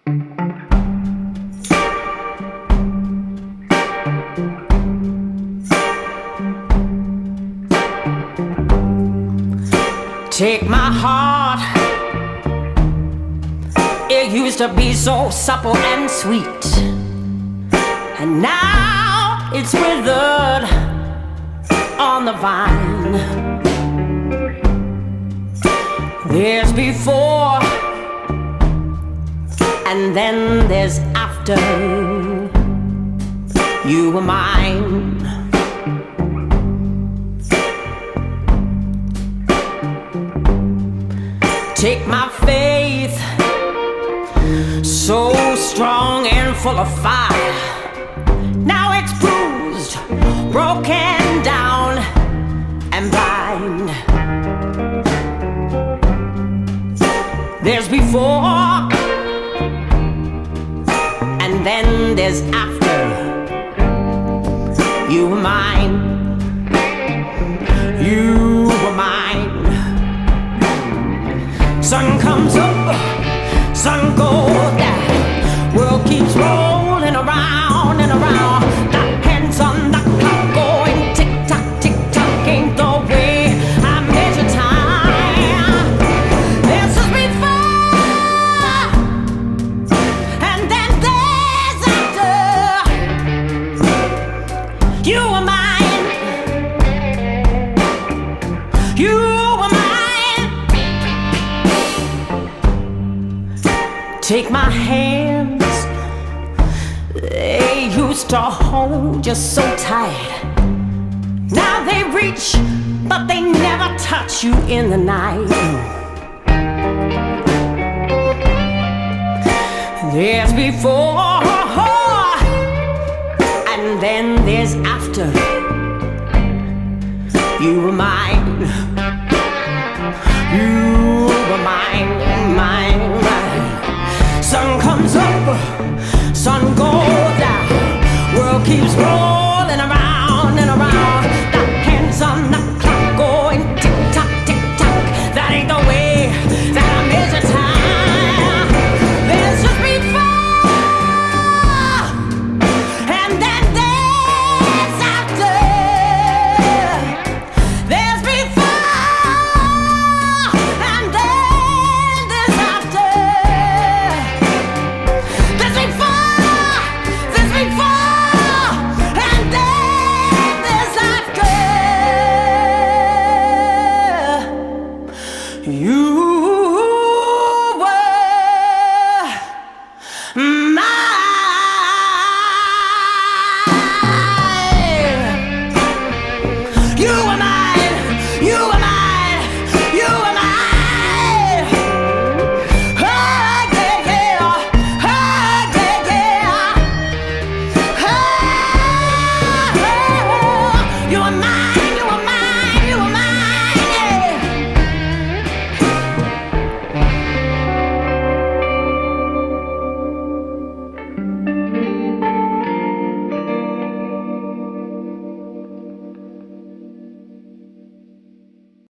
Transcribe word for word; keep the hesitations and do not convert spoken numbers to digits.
Take my heart, it used to be so supple and sweet, and now it's withered on the vine. There's before, and then there's after. You were mine. Take my faith, so strong and full of fire. Now it's bruised, broken down, and blind. There's before, and then there's after. You were mine. You were mine. Sun comes up, sun goes down. World keeps rolling around and around. The hands on the clock going tick tock, tick tock. Ain't the way I measure time. This is before, and then there's after. You were mine. You were mine. Take my hands, they used to hold you so tight. Now they reach, but they never touch you in the night. There's before, and then there's after. You were mine. You were mine, mine, mine. Sun comes up, sun goes down. World keeps rolling.